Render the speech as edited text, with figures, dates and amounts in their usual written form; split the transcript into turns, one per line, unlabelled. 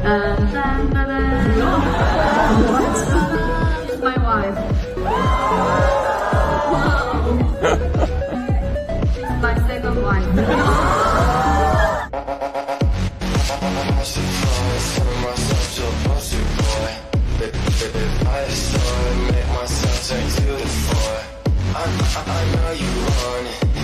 She's my wife. She's my second wife.
I know you want it.